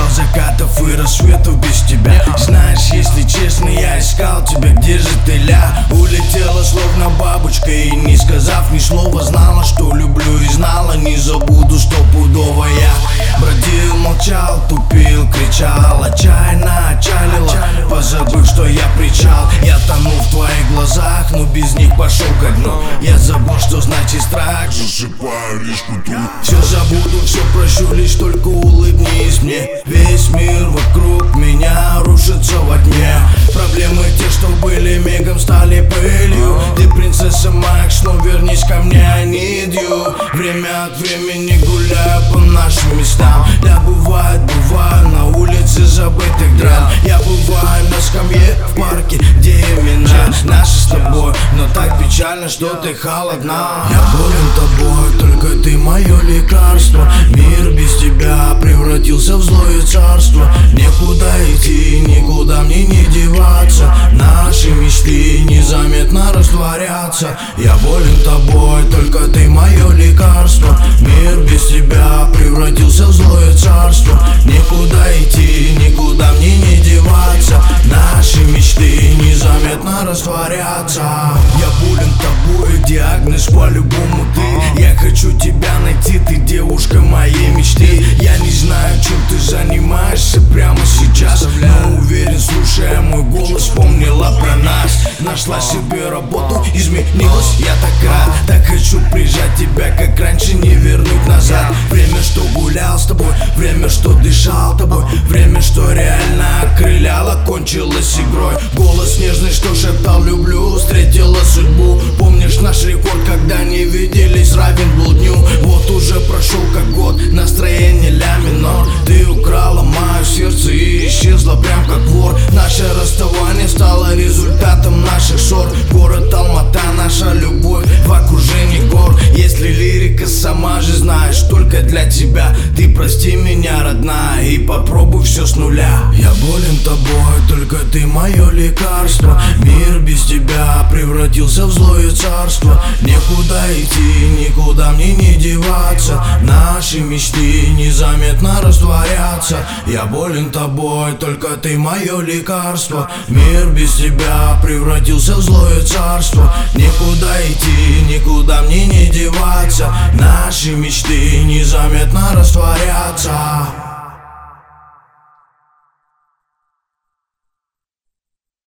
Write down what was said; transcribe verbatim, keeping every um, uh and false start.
закатов и рассветов без тебя. Знаешь, если честно, я искал тебя, где же ты, ля? Улетела словно бабочка и, не сказав ни слова, знала, что люблю, и знала, не забуду стопудово. Я бродил, молчал, тупил, кричал, отчаянно отчалила, позабыв, что я причал. Я тону в твоих глазах, но без них пошел ко дну. Я забыл, что значит страх, засыпаю лишь к утру. Все забуду, все прощу, лишь только улыбнись мне. Весь мир вокруг меня рушится во тьме. Проблемы те, что были, мигом стали пылью. Ты принцесса Макс, но вернись ко мне, I need you. Время от времени гуляю по нашим местам. Я бывает, бываю на улице забытых драм. Я бываю на скамье в парке, где имена наши с тобой, но так печально, что ты холодна. Я болен тобой, только ты мое лекарство. Мир без тебя превратился в злое царство. Некуда идти, никуда мне не деваться. Наши мечты незаметно растворятся. Я болен тобой, только ты мое лекарство. Мир без тебя превратился в злое царство. Никуда идти, никуда мне не деваться. Наши мечты незаметно растворятся. Я болен тобой, диагноз по-любому ты. Я хочу тебя найти, ты девушка моей мечты. Я не знаю, чем ты занимаешься прямо сейчас, но уверен, слушая мой голос, вспомнила про нас. Нашла себе работу, изменилась, я так рад. Так хочу прижать тебя, как раньше, не вернуть назад. Время, что гулял с тобой, время, что дышал тобой, время, что реально окрыляло, кончилось игрой. Голос нежный, что шептал люблю, встретила судьбу. Помнишь наш рекорд, когда не виделись, равен был дню. Вот уже прошел как год, настроение ля минор. Ты украла мое сердце и исчезла прям как вор. Наше расставание стало результатом наших ссор. Город Алмата, наша любовь в окружении гор. Если лирика, сама же знаешь, только для тебя. Ты прости меня, родная, и попробуй все с нуля. Я болен тобой, только ты мое лекарство. Мир без тебя превратился в злое царство. Некуда идти, никуда мне не деваться. Наши мечты незаметно растворятся. Я болен тобой, только ты мое лекарство. Мир без тебя превратился в злое царство. Никуда идти, никуда мне не деваться. Наши мечты незаметно растворятся.